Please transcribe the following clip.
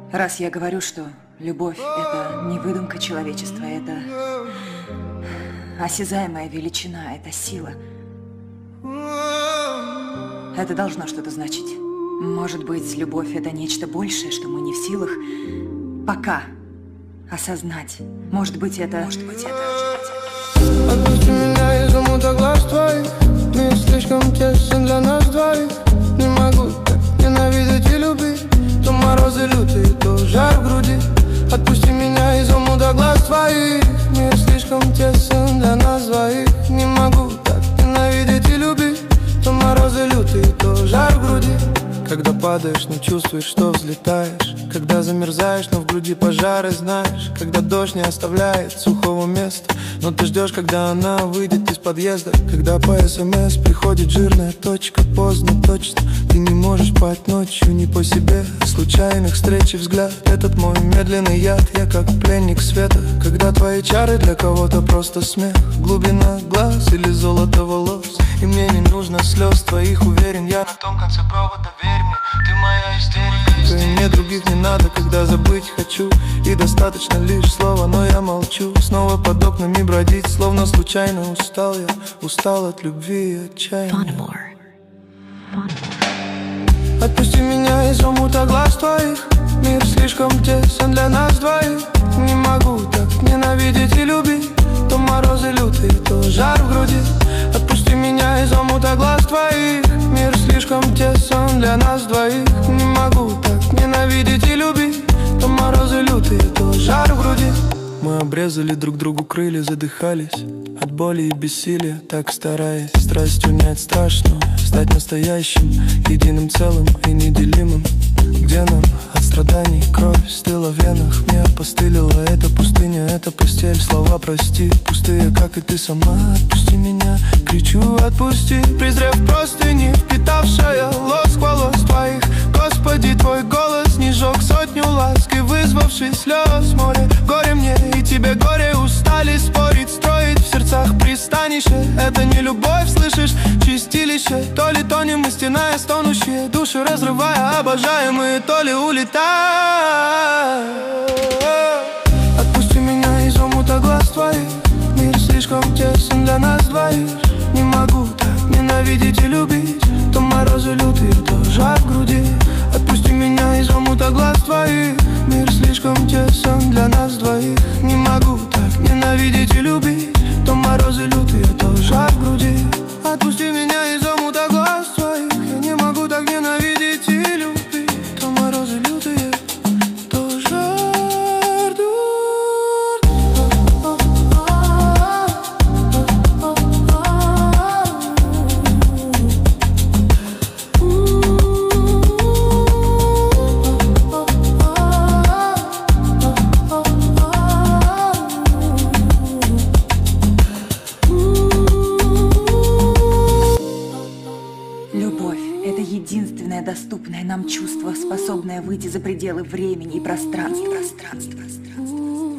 Раз я говорю, что любовь — это не выдумка человечества, это осязаемая величина, это сила. Это должно что-то значить. Может быть, любовь — это нечто большее, что мы не в силах пока осознать. Может быть, это... Отпусти меня из омута глаз твоих. Мир слишком тесен для нас двоих. Не могу так ненавидеть и любить. То морозы лютые, то жар в груди. Отпусти меня из омута глаз твоих. Мир слишком тесен для нас двоих. Не могу так ненавидеть и любить. То морозы лютые, то жар в груди. Когда падаешь, но чувствуешь, что взлетаешь. Когда замерзаешь, но в груди пожары знаешь. Когда дождь не оставляет сухого места, но ты ждешь, когда она выйдет из подъезда. Когда по СМС приходит жирная точка. Поздно точно, ты не можешь спать ночью не по себе. Случайных встреч и взгляд, этот мой медленный яд. Я как пленник света. Когда твои чары для кого-то просто смех. Глубина глаз или золото волос. И мне не нужно слез твоих, уверен я на том конце провода. Верь мне, ты моя истерика. И мне других не надо, когда забыть хочу. И достаточно лишь слова, но я молчу. Снова под окнами бродить, словно случайно устал я. Устал от любви и отчаяния. Отпусти меня из омута глаз твоих. Мир слишком тесен для нас двоих. Не могу так ненавидеть и любить. То морозы лютые, то жар в груди. Отпусти меня из омута глаз твоих. Мир слишком тесен для нас двоих. Не могу так ненавидеть и любить. То морозы лютые, то жар в груди. Мы обрезали друг другу крылья, задыхались от боли и бессилия, так стараясь страсть унять страшную, стать настоящим, единым целым и неделимым. Где нам от страданий кровь стыла в венах? Мне опостылила эта пустыня, эта постель. Слова прости, пустые, как и ты сама. Отпусти меня, кричу отпусти, презрев простыни, впитавшая лоск волос твоих. Господи, твой голос не жег сотню ласк и вызвавший слез море. Горе мне и тебе горе, устали спорить, строить в сердцах пристанище. Это не любовь, слышишь, чистилище. То ли тонем мы, стеная стонущие, души разрывая, обожаемые, то ли улетая. Отпусти меня из омута глаз твоих. Мир слишком тесен для нас двоих. Не могу так ненавидеть и любить. То морозы лютые, то жар в груди. Отпусти меня из омута глаз твоих. Мир слишком тесен для нас двоих. Не могу так ненавидеть и любить. То морозы лютые, то жар в груди. Отпусти меня из омута глаз твоих. Я не могу так ненавидеть и любить. То морозы лютые, то жар в груди. Единственное доступное нам чувство, способное выйти за пределы времени и пространства.